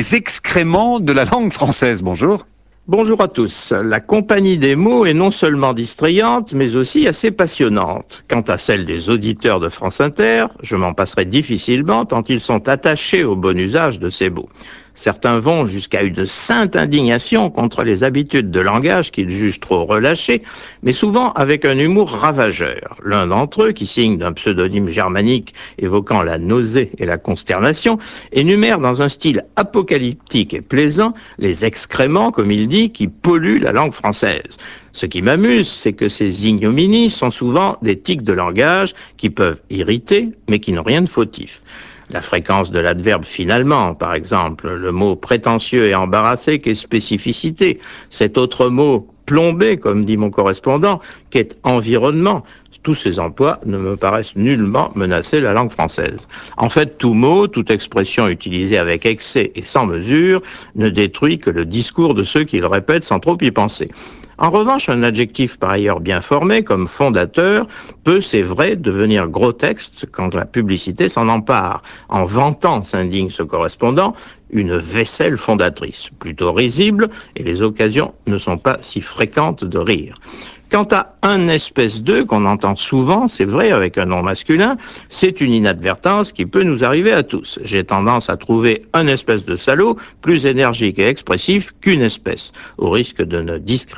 les excréments de la langue française. Bonjour. Bonjour à tous. La compagnie des mots est non seulement distrayante, mais aussi assez passionnante. Quant à celle des auditeurs de France Inter, je m'en passerai difficilement tant ils sont attachés au bon usage de ces mots. Certains vont jusqu'à une sainte indignation contre les habitudes de langage qu'ils jugent trop relâchées, mais souvent avec un humour ravageur. L'un d'entre eux, qui signe d'un pseudonyme germanique évoquant la nausée et la consternation, énumère dans un style apocalyptique et plaisant les excréments, comme il dit, qui polluent la langue française. Ce qui m'amuse, c'est que ces ignominies sont souvent des tics de langage qui peuvent irriter, mais qui n'ont rien de fautif. La fréquence de l'adverbe finalement, par exemple, le mot prétentieux et embarrassé qui est spécificité, cet autre mot plombé, comme dit mon correspondant, qui est environnement. Tous ces emplois ne me paraissent nullement menacer la langue française. En fait, tout mot, toute expression utilisée avec excès et sans mesure ne détruit que le discours de ceux qui le répètent sans trop y penser. En revanche, un adjectif par ailleurs bien formé, comme fondateur, peut, c'est vrai, devenir gros texte quand la publicité s'en empare. En vantant, s'indigne ce correspondant, une vaisselle fondatrice, plutôt risible, et les occasions ne sont pas si fréquentes de rire. Quant à un espèce de qu'on entend souvent, c'est vrai, avec un nom masculin, c'est une inadvertance qui peut nous arriver à tous. J'ai tendance à trouver un espèce de salaud plus énergique et expressif qu'une espèce, au risque de me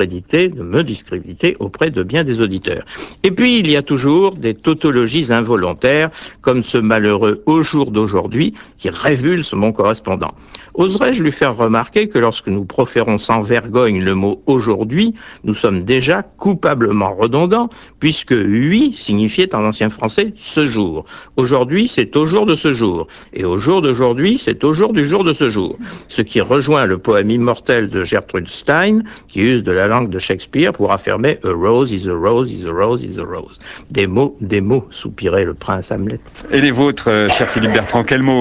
discréditer auprès de bien des auditeurs. Et puis, il y a toujours des tautologies involontaires, comme ce malheureux au jour d'aujourd'hui qui révulse mon correspondant. Oserais-je lui faire remarquer que lorsque nous proférons sans vergogne le mot aujourd'hui, nous sommes déjà coupablement redondants, puisque oui signifiait en ancien français ce jour. Aujourd'hui, c'est au jour de ce jour. Et au jour d'aujourd'hui, c'est au jour du jour de ce jour. Ce qui rejoint le poème immortel de Gertrude Stein, qui use de la langue de Shakespeare pour affirmer A rose is a rose is a rose is a rose. Des mots, soupirait le prince Hamlet. Et les vôtres, cher Philippe Bertrand, quels mots